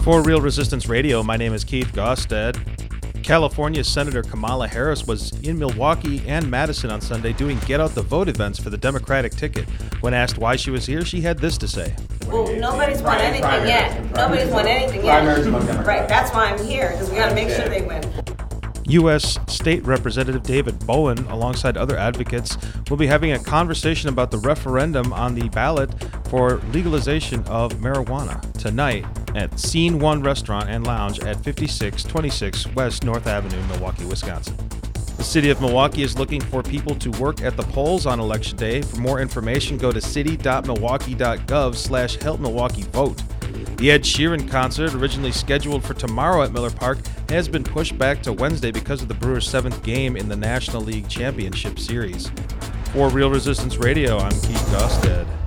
For Real Resistance Radio, my name is Keith Gostad. California Senator Kamala Harris was in Milwaukee and Madison on Sunday doing Get Out the Vote events for the Democratic ticket. When asked why she was here, she had this to say. Well, nobody's won anything yet. Nobody's won anything yet. Right, that's why I'm here, because we got to make sure they win. U.S. State Representative David Bowen, alongside other advocates, will be having a conversation about the referendum on the ballot for legalization of marijuana tonight at Scene 1 Restaurant and Lounge at 5626 West North Avenue, Milwaukee, Wisconsin. The City of Milwaukee is looking for people to work at the polls on Election Day. For more information, go to city.milwaukee.gov/helpmilwaukeevote. The Ed Sheeran concert, originally scheduled for tomorrow at Miller Park, has been pushed back to Wednesday because of the Brewers' 7th game in the National League Championship Series. For Real Resistance Radio, I'm Keith Gostad.